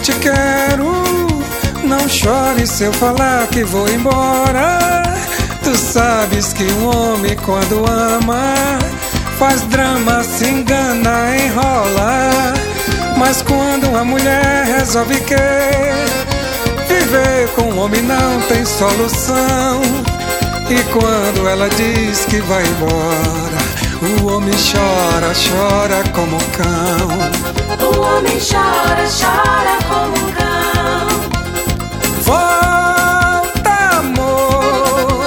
te quero. Não chore se eu falar que vou embora. Tu sabes que um homem quando ama faz drama, se engana, enrola. Mas quando uma mulher resolve que viver com um homem não tem solução, e quando ela diz que vai embora, o homem chora, chora como um cão. O homem chora, chora como um cão. Volta, amor,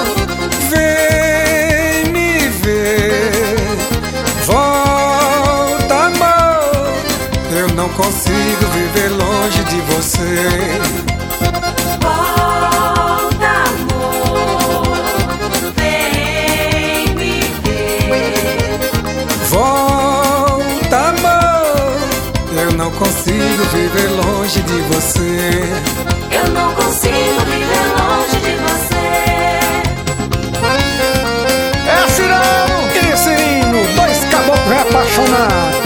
vem me ver. Volta, amor, eu não consigo viver longe de você. Volta, amor, vem me ver. Volta, amor, eu não consigo viver longe de você. Eu não consigo viver longe de você. É Cirano E Cirino, dois caboclos apaixonados.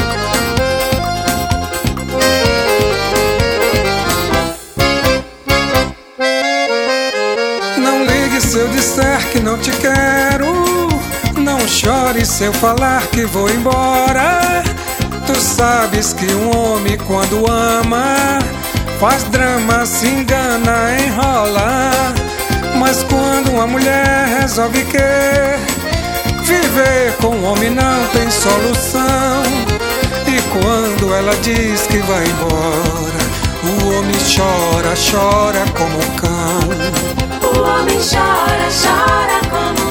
Não ligue se eu disser que não te quero. Não chore se eu falar que vou embora. Tu sabes que um homem quando ama faz drama, se engana, enrola. Mas quando uma mulher resolve que viver com um homem não tem solução, e quando ela diz que vai embora, o homem chora, chora como um cão. O homem chora, chora como um